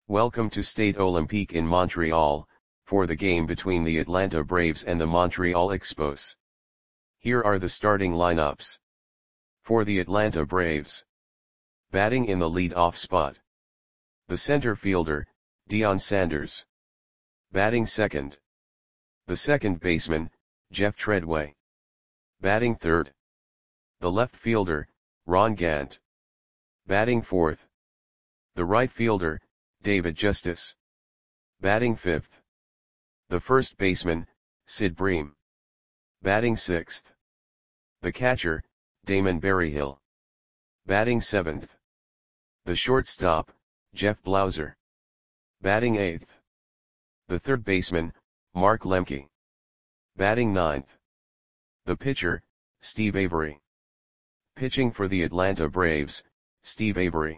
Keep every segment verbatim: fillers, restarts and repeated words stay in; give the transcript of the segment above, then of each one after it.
Welcome to Stade Olympique in Montreal, for the game between the Atlanta Braves and the Montreal Expos. Here are the starting lineups. For the Atlanta Braves. Batting in the lead-off spot. The center fielder, Deion Sanders. Batting second. The second baseman, Jeff Treadway. Batting third. The left fielder, Ron Gant. Batting fourth. The right fielder, David Justice. Batting fifth. The first baseman, Sid Bream. Batting sixth. The catcher, Damon Berryhill. Batting seventh. The shortstop, Jeff Blauser. Batting eighth. The third baseman, Mark Lemke. Batting ninth. The pitcher, Steve Avery. Pitching for the Atlanta Braves, Steve Avery.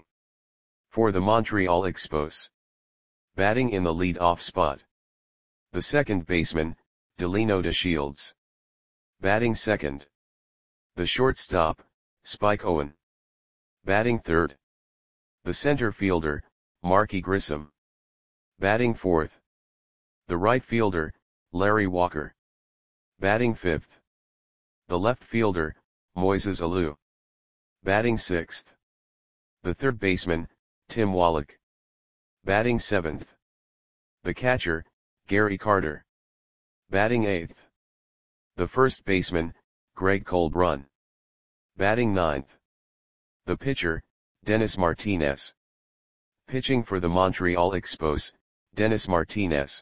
For the Montreal Expos. Batting in the lead-off spot. The second baseman, Delino DeShields. Batting second. The shortstop, Spike Owen. Batting third. The center fielder, Marky Grissom. Batting fourth. The right fielder, Larry Walker. Batting fifth. The left fielder, Moises Alou. Batting sixth. The third baseman, Tim Wallach. Batting seventh. The catcher, Gary Carter. Batting eighth. The first baseman, Greg Colbrun. Batting ninth. The pitcher, Dennis Martinez. Pitching for the Montreal Expos, Dennis Martinez.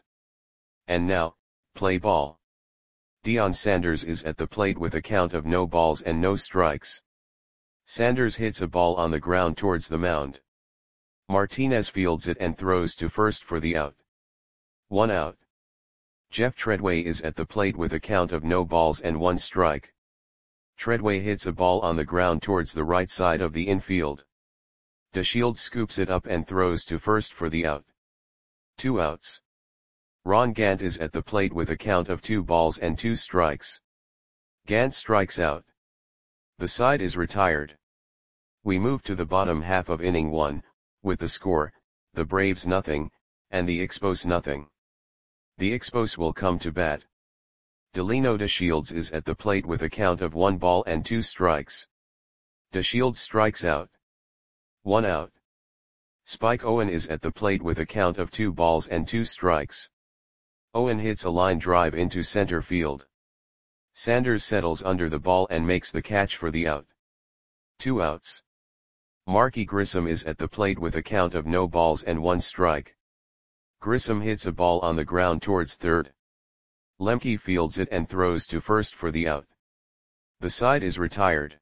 And now, play ball. Deion Sanders is at the plate with a count of no balls and no strikes. Sanders hits a ball on the ground towards the mound. Martinez fields it and throws to first for the out. One out. Jeff Treadway is at the plate with a count of no balls and one strike. Treadway hits a ball on the ground towards the right side of the infield. DeShields scoops it up and throws to first for the out. Two outs. Ron Gant is at the plate with a count of two balls and two strikes. Gant strikes out. The side is retired. We move to the bottom half of inning one, with the score, the Braves nothing, and the Expos nothing. The Expos will come to bat. Delino DeShields is at the plate with a count of one ball and two strikes. DeShields strikes out. One out. Spike Owen is at the plate with a count of two balls and two strikes. Owen hits a line drive into center field. Sanders settles under the ball and makes the catch for the out. Two outs. Marky Grissom is at the plate with a count of no balls and one strike. Grissom hits a ball on the ground towards third. Lemke fields it and throws to first for the out. The side is retired.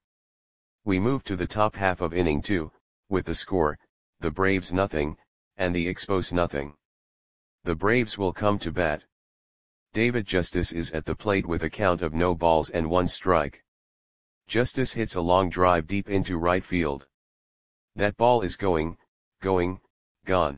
We move to the top half of inning two, with the score, the Braves nothing, and the Expos nothing. The Braves will come to bat. David Justice is at the plate with a count of no balls and one strike. Justice hits a long drive deep into right field. That ball is going, going, gone.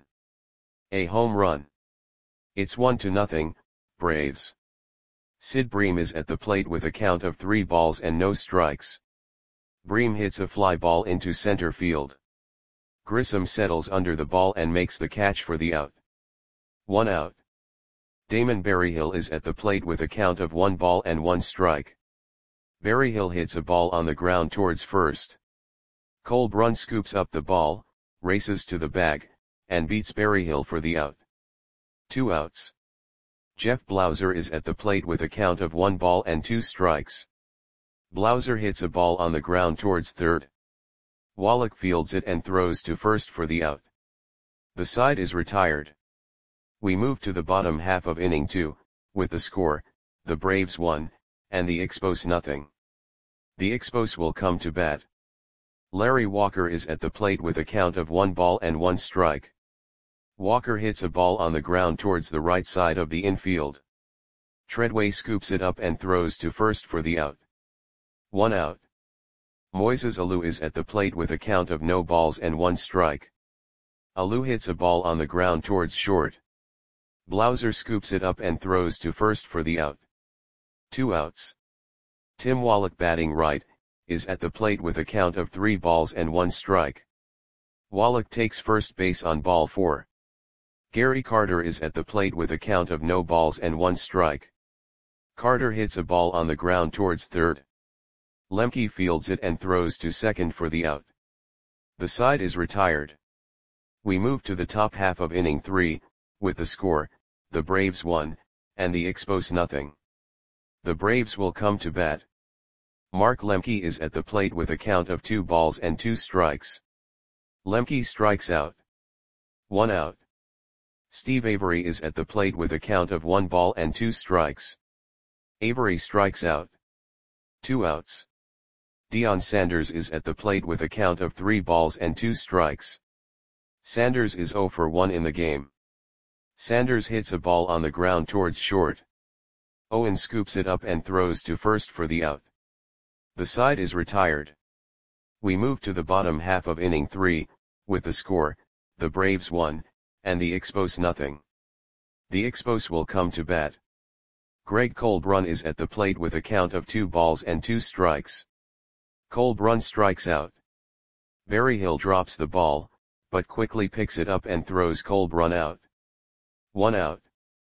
A home run. It's one to nothing, Braves. Sid Bream is at the plate with a count of three balls and no strikes. Bream hits a fly ball into center field. Grissom settles under the ball and makes the catch for the out. One out. Damon Berryhill is at the plate with a count of one ball and one strike. Berryhill hits a ball on the ground towards first. Colbrun scoops up the ball, races to the bag, and beats Berryhill for the out. Two outs. Jeff Blauser is at the plate with a count of one ball and two strikes. Blauser hits a ball on the ground towards third. Wallach fields it and throws to first for the out. The side is retired. We move to the bottom half of inning two, with the score, the Braves one, and the Expos nothing. The Expos will come to bat. Larry Walker is at the plate with a count of one ball and one strike. Walker hits a ball on the ground towards the right side of the infield. Treadway scoops it up and throws to first for the out. One out. Moises Alou is at the plate with a count of no balls and one strike. Alou hits a ball on the ground towards short. Blauser scoops it up and throws to first for the out. Two outs. Tim Wallach, batting right, is at the plate with a count of three balls and one strike. Wallach takes first base on ball four. Gary Carter is at the plate with a count of no balls and one strike. Carter hits a ball on the ground towards third. Lemke fields it and throws to second for the out. The side is retired. We move to the top half of inning three, with the score, the Braves won, and the Expos nothing. The Braves will come to bat. Mark Lemke is at the plate with a count of two balls and two strikes. Lemke strikes out. One out. Steve Avery is at the plate with a count of one ball and two strikes. Avery strikes out. Two outs. Deion Sanders is at the plate with a count of three balls and two strikes. Sanders is zero for one in the game. Sanders hits a ball on the ground towards short. Owen scoops it up and throws to first for the out. The side is retired. We move to the bottom half of inning three, with the score, the Braves won, and the Expos nothing. The Expos will come to bat. Greg Colbrun is at the plate with a count of two balls and two strikes. Colbrun strikes out. Berryhill drops the ball, but quickly picks it up and throws Colbrun out. One out.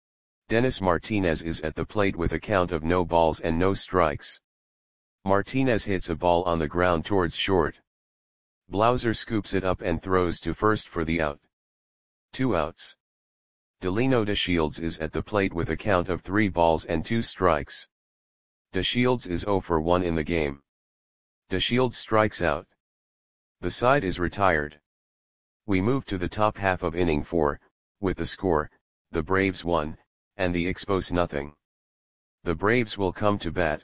Dennis Martinez is at the plate with a count of no balls and no strikes. Martinez hits a ball on the ground towards short. Blauser scoops it up and throws to first for the out. Two outs. Delino DeShields is at the plate with a count of three balls and two strikes. DeShields is zero for one in the game. DeShields strikes out. The side is retired. We move to the top half of inning four, with the score, the Braves won, and the Expos nothing. The Braves will come to bat.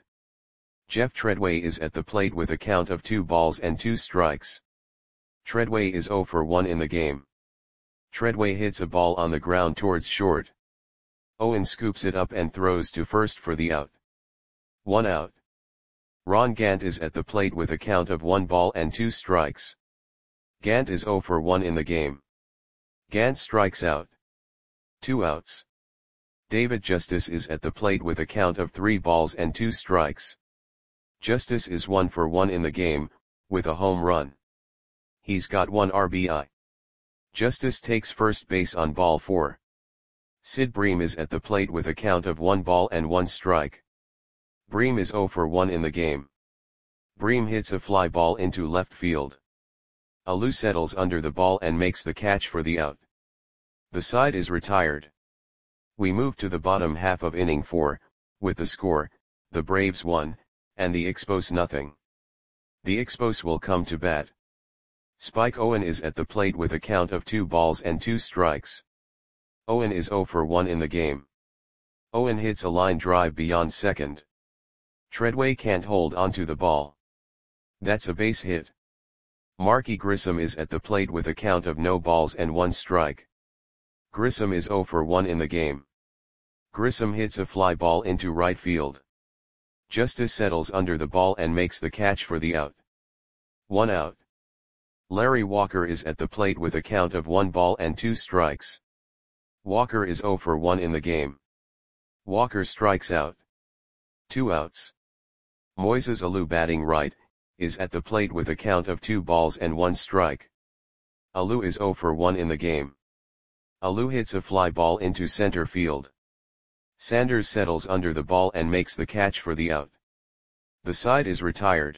Jeff Treadway is at the plate with a count of two balls and two strikes. Treadway is zero for one in the game. Treadway hits a ball on the ground towards short. Owen scoops it up and throws to first for the out. One out. Ron Gant is at the plate with a count of one ball and two strikes. Gant is zero for one in the game. Gant strikes out. Two outs. David Justice is at the plate with a count of three balls and two strikes. Justice is one for one in the game, with a home run. He's got one R B I. Justice takes first base on ball four. Sid Bream is at the plate with a count of one ball and one strike. Bream is zero for one in the game. Bream hits a fly ball into left field. Alou settles under the ball and makes the catch for the out. The side is retired. We move to the bottom half of inning four, with the score, the Braves won, and the Expos nothing. The Expos will come to bat. Spike Owen is at the plate with a count of two balls and two strikes. Owen is zero for one in the game. Owen hits a line drive beyond second. Treadway can't hold onto the ball. That's a base hit. Marky Grissom is at the plate with a count of no balls and one strike. Grissom is zero for one in the game. Grissom hits a fly ball into right field. Justice settles under the ball and makes the catch for the out. One out. Larry Walker is at the plate with a count of one ball and two strikes. Walker is zero for one in the game. Walker strikes out. Two outs. Moises Alou, batting right, is at the plate with a count of two balls and one strike. Alou is zero for one in the game. Alou hits a fly ball into center field. Sanders settles under the ball and makes the catch for the out. The side is retired.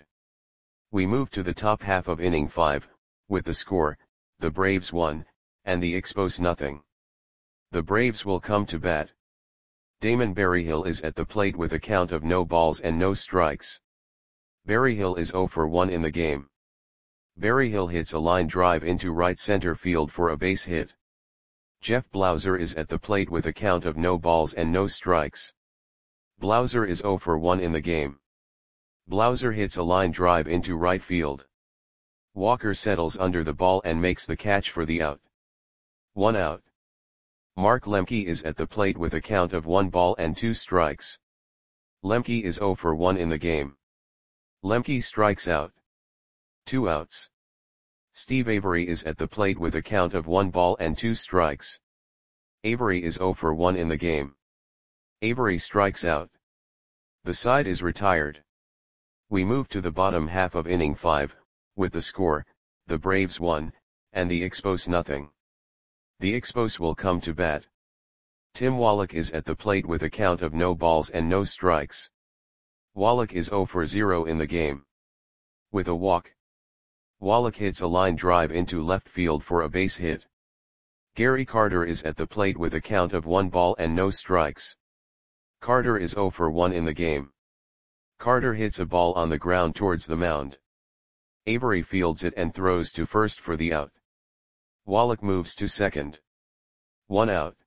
We move to the top half of inning five, with the score, the Braves won, and the Expos nothing. The Braves will come to bat. Damon Berryhill is at the plate with a count of no balls and no strikes. Berryhill is zero for one in the game. Berryhill hits a line drive into right center field for a base hit. Jeff Blauser is at the plate with a count of no balls and no strikes. Blauser is zero for one in the game. Blauser hits a line drive into right field. Walker settles under the ball and makes the catch for the out. One out. Mark Lemke is at the plate with a count of one ball and two strikes. Lemke is zero for one in the game. Lemke strikes out. Two outs. Steve Avery is at the plate with a count of one ball and two strikes. Avery is zero for one in the game. Avery strikes out. The side is retired. We move to the bottom half of inning five, with the score, the Braves won, and the Expos nothing. The Expos will come to bat. Tim Wallach is at the plate with a count of no balls and no strikes. Wallach is zero for zero in the game. With a walk, Wallach hits a line drive into left field for a base hit. Gary Carter is at the plate with a count of one ball and no strikes. Carter is zero for one in the game. Carter hits a ball on the ground towards the mound. Avery fields it and throws to first for the out. Wallach moves to second. One out.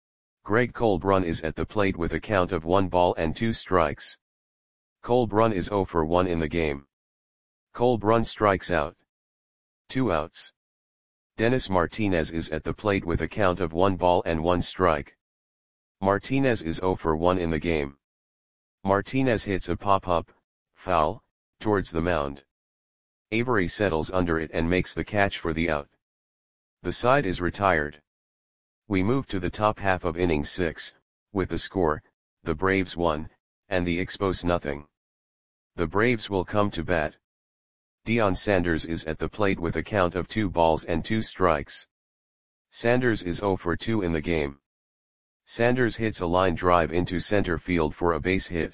Greg Colbrun is at the plate with a count of one ball and two strikes. Colbrun is zero for one in the game. Colbrun strikes out. Two outs. Dennis Martinez is at the plate with a count of one ball and one strike. Martinez is zero for one in the game. Martinez hits a pop-up, foul, towards the mound. Avery settles under it and makes the catch for the out. The side is retired. We move to the top half of inning six, with the score, the Braves one, and the Expos nothing. The Braves will come to bat. Deion Sanders is at the plate with a count of two balls and two strikes. Sanders is zero for two in the game. Sanders hits a line drive into center field for a base hit.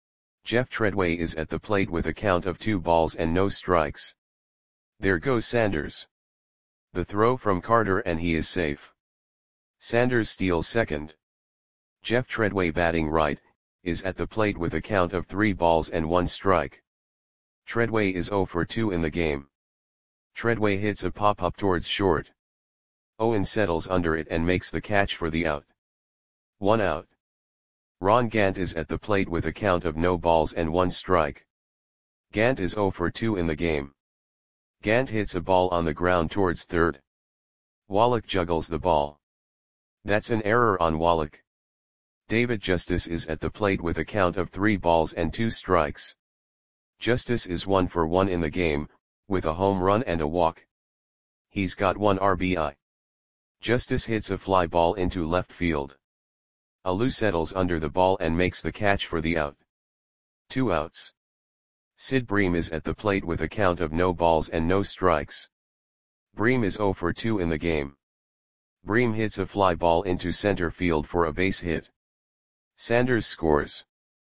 Jeff Treadway is at the plate with a count of two balls and no strikes. There goes Sanders. The throw from Carter and he is safe. Sanders steals second. Jeff Treadway, batting right, is at the plate with a count of three balls and one strike. Treadway is zero for two in the game. Treadway hits a pop-up towards short. Owen settles under it and makes the catch for the out. One out. Ron Gant is at the plate with a count of no balls and one strike. Gant is zero for two in the game. Gant hits a ball on the ground towards third. Wallach juggles the ball. That's an error on Wallach. David Justice is at the plate with a count of three balls and two strikes. Justice is one for one in the game, with a home run and a walk. He's got one R B I. Justice hits a fly ball into left field. Alou settles under the ball and makes the catch for the out. Two outs. Sid Bream is at the plate with a count of no balls and no strikes. Bream is zero for two in the game. Bream hits a fly ball into center field for a base hit. Sanders scores.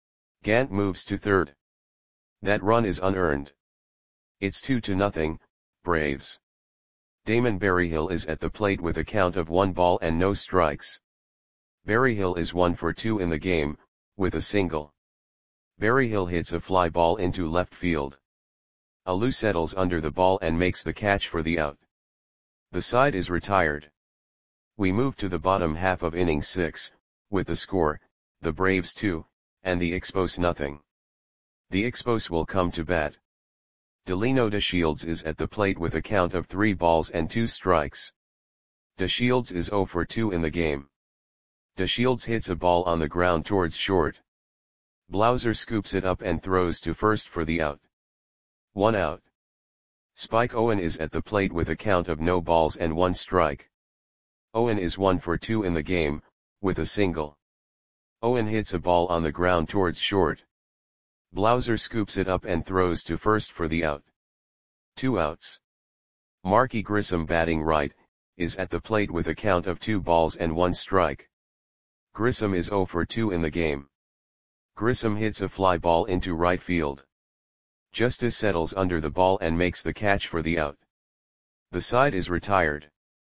Gant moves to third. That run is unearned. It's two to nothing, Braves. Damon Berryhill is at the plate with a count of one ball and no strikes. Berryhill is one for two in the game, with a single. Berryhill hits a fly ball into left field. Alou settles under the ball and makes the catch for the out. The side is retired. We move to the bottom half of inning six, with the score, the Braves two, and the Expos nothing. The Expos will come to bat. Delino DeShields is at the plate with a count of three balls and two strikes. DeShields is zero for two in the game. DeShields hits a ball on the ground towards short. Blauser scoops it up and throws to first for the out. One out. Spike Owen is at the plate with a count of no balls and one strike. Owen is one for two in the game, with a single. Owen hits a ball on the ground towards short. Blauser scoops it up and throws to first for the out. Two outs. Marky Grissom, batting right, is at the plate with a count of two balls and one strike. Grissom is zero for two in the game. Grissom hits a fly ball into right field. Justice settles under the ball and makes the catch for the out. The side is retired.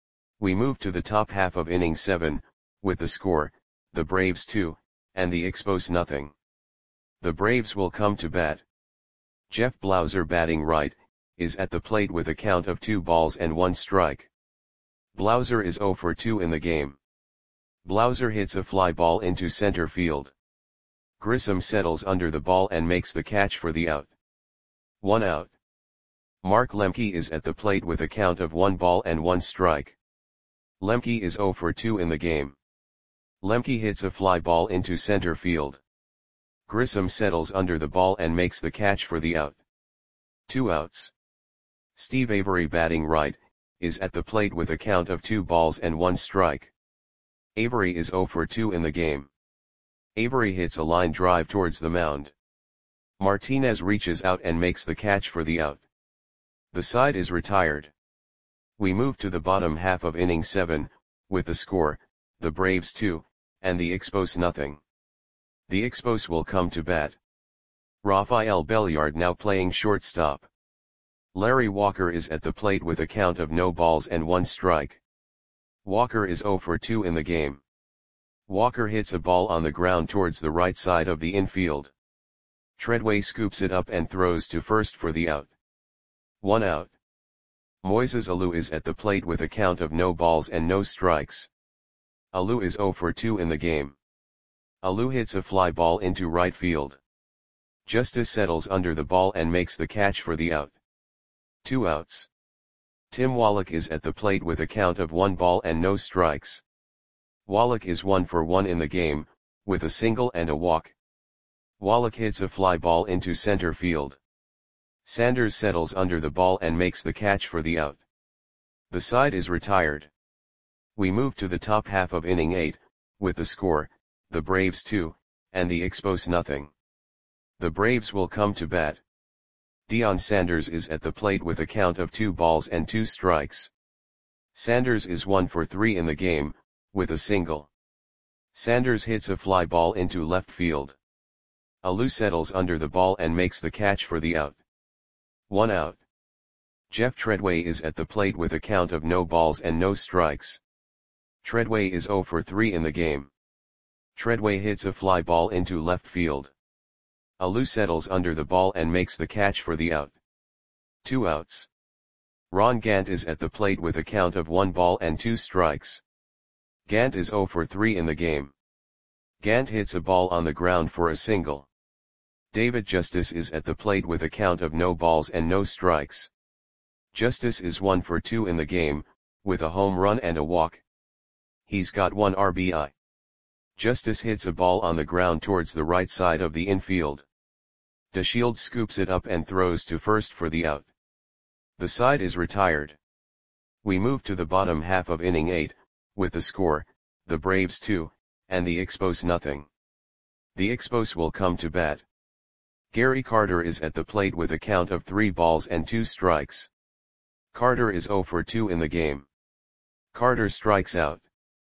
We move to the top half of inning seven, with the score, the Braves two, and the Expos nothing. The Braves will come to bat. Jeff Blauser, batting right, is at the plate with a count of two balls and one strike. Blauser is zero for two in the game. Blauser hits a fly ball into center field. Grissom settles under the ball and makes the catch for the out. One out. Mark Lemke is at the plate with a count of one ball and one strike. Lemke is zero for two in the game. Lemke hits a fly ball into center field. Grissom settles under the ball and makes the catch for the out. Two outs. Steve Avery, batting right, is at the plate with a count of two balls and one strike. Avery is zero for two in the game. Avery hits a line drive towards the mound. Martinez reaches out and makes the catch for the out. The side is retired. We move to the bottom half of inning seven, with the score, the Braves two, and the Expos nothing. The Expos will come to bat. Rafael Belliard now playing shortstop. Larry Walker is at the plate with a count of no balls and one strike. Walker is zero for two in the game. Walker hits a ball on the ground towards the right side of the infield. Treadway scoops it up and throws to first for the out. One out. Moises Alou is at the plate with a count of no balls and no strikes. Alou is zero for two in the game. Alou hits a fly ball into right field. Justice settles under the ball and makes the catch for the out. Two outs. Tim Wallach is at the plate with a count of one ball and no strikes. Wallach is one for one in the game, with a single and a walk. Wallach hits a fly ball into center field. Sanders settles under the ball and makes the catch for the out. The side is retired. We move to the top half of inning eight, with the score, the Braves two, and the Expos nothing. The Braves will come to bat. Deion Sanders is at the plate with a count of two balls and two strikes. Sanders is one for three in the game, with a single. Sanders hits a fly ball into left field. Alou settles under the ball and makes the catch for the out. One out. Jeff Treadway is at the plate with a count of no balls and no strikes. Treadway is zero for three in the game. Treadway hits a fly ball into left field. Alou settles under the ball and makes the catch for the out. Two outs. Ron Gant is at the plate with a count of one ball and two strikes. Gant is zero for three in the game. Gant hits a ball on the ground for a single. David Justice is at the plate with a count of no balls and no strikes. Justice is one for two in the game, with a home run and a walk. He's got one R B I. Justice hits a ball on the ground towards the right side of the infield. DeShields scoops it up and throws to first for the out. The side is retired. We move to the bottom half of inning eight, with the score, the Braves two, and the Expos nothing. The Expos will come to bat. Gary Carter is at the plate with a count of three balls and two strikes. Carter is zero for two in the game. Carter strikes out.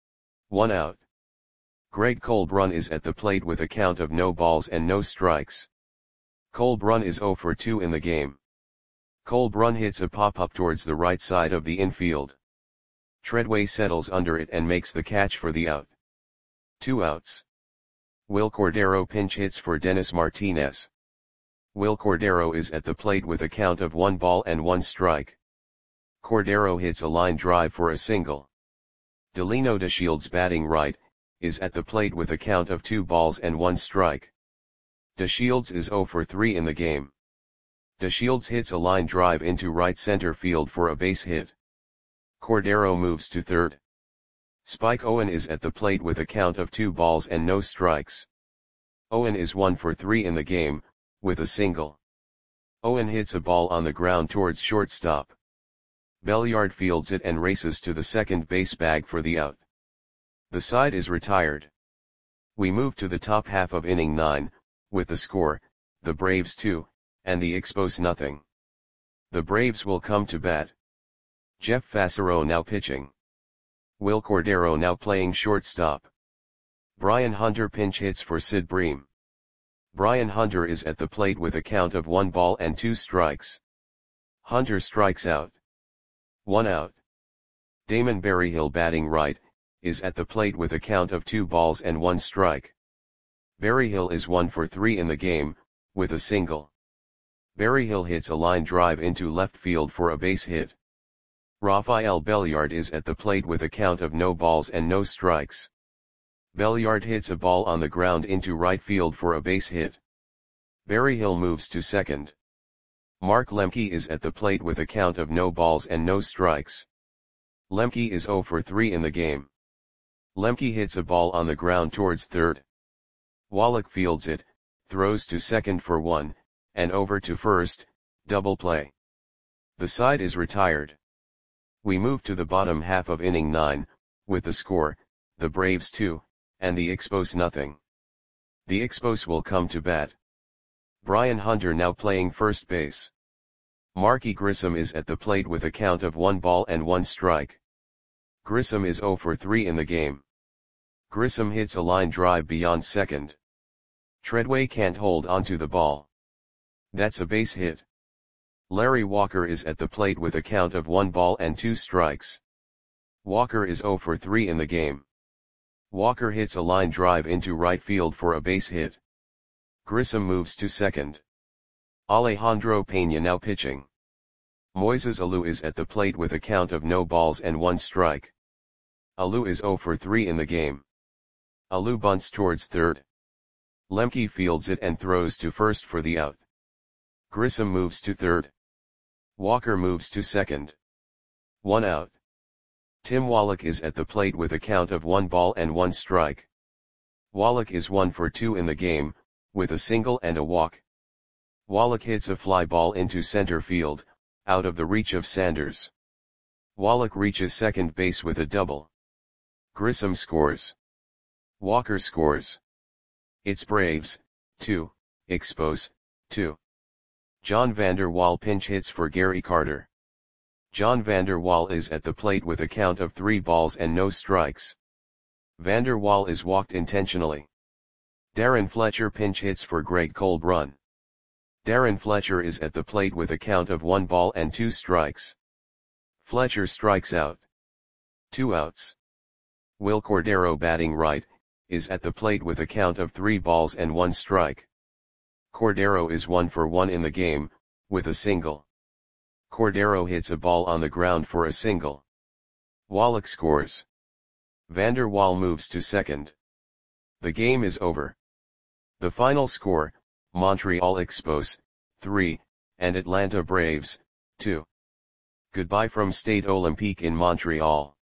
One out. Greg Colbrun is at the plate with a count of no balls and no strikes. Colbrun is zero for two in the game. Colbrun hits a pop-up towards the right side of the infield. Treadway settles under it and makes the catch for the out. Two outs. Will Cordero pinch hits for Dennis Martinez. Will Cordero is at the plate with a count of one ball and one strike. Cordero hits a line drive for a single. Delino DeShields, batting right, is at the plate with a count of two balls and one strike. DeShields is zero for three in the game. DeShields hits a line drive into right center field for a base hit. Cordero moves to third. Spike Owen is at the plate with a count of two balls and no strikes. Owen is one for three in the game, with a single. Owen hits a ball on the ground towards shortstop. Belliard fields it and races to the second base bag for the out. The side is retired. We move to the top half of inning nine, with the score, the Braves two, and the Expos nothing. The Braves will come to bat. Jeff Fassero now pitching. Will Cordero now playing shortstop. Brian Hunter pinch hits for Sid Bream. Brian Hunter is at the plate with a count of one ball and two strikes. Hunter strikes out. One out. Damon Berryhill, batting right, is at the plate with a count of two balls and one strike. Berryhill is one for three in the game, with a single. Berryhill hits a line drive into left field for a base hit. Rafael Belliard is at the plate with a count of no balls and no strikes. Belliard hits a ball on the ground into right field for a base hit. Berryhill moves to second. Mark Lemke is at the plate with a count of no balls and no strikes. Lemke is zero for three in the game. Lemke hits a ball on the ground towards third. Wallach fields it, throws to second for one, and over to first, double play. The side is retired. We move to the bottom half of inning nine, with the score, the Braves two, and the Expos nothing. The Expos will come to bat. Brian Hunter now playing first base. Marky Grissom is at the plate with a count of one ball and one strike. Grissom is zero for three in the game. Grissom hits a line drive beyond second. Treadway can't hold onto the ball. That's a base hit. Larry Walker is at the plate with a count of one ball and two strikes. Walker is zero for three in the game. Walker hits a line drive into right field for a base hit. Grissom moves to second. Alejandro Peña now pitching. Moises Alou is at the plate with a count of no balls and one strike. Alou is zero for three in the game. Alou bunts towards third. Lemke fields it and throws to first for the out. Grissom moves to third. Walker moves to second. One out. Tim Wallach is at the plate with a count of one ball and one strike. Wallach is one for two in the game, with a single and a walk. Wallach hits a fly ball into center field, out of the reach of Sanders. Wallach reaches second base with a double. Grissom scores. Walker scores. It's Braves, two, Expos, two. John Vander Wal pinch hits for Gary Carter. John Vander Wal is at the plate with a count of three balls and no strikes. Vander Wal is walked intentionally. Darren Fletcher pinch hits for Greg Colbrun. Darren Fletcher is at the plate with a count of one ball and two strikes. Fletcher strikes out. Two outs. Will Cordero, batting right, is at the plate with a count of three balls and one strike. Cordero is one for one in the game, with a single. Cordero hits a ball on the ground for a single. Wallach scores. Vander Wal moves to second. The game is over. The final score, Montreal Expos, three, and Atlanta Braves, two. Goodbye from Stade Olympique in Montreal.